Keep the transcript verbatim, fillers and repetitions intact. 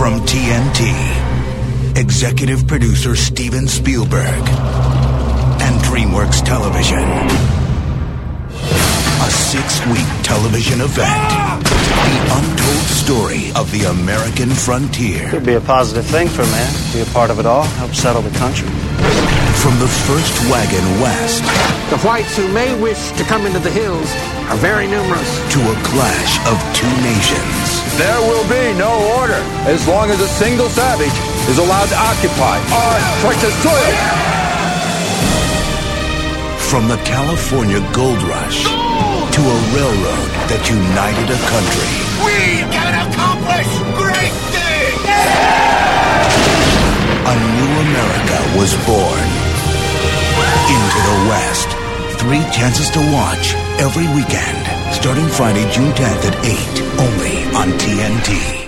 From T N T, executive producer Steven Spielberg and DreamWorks Television. A six-week television event. The untold story of the American frontier. Could be a positive thing for a man. Be a part of it all. Help settle the country. From the first wagon west. The whites who may wish to come into the hills are very numerous. To a clash of two nations. There will be no order as long as a single savage is allowed to occupy our precious soil. From the California gold rush gold! To a railroad that united a country. We can accomplish great things! A new America was born. Into the West. Three chances to watch every weekend. Starting Friday, June tenth at eight. Only on T N T.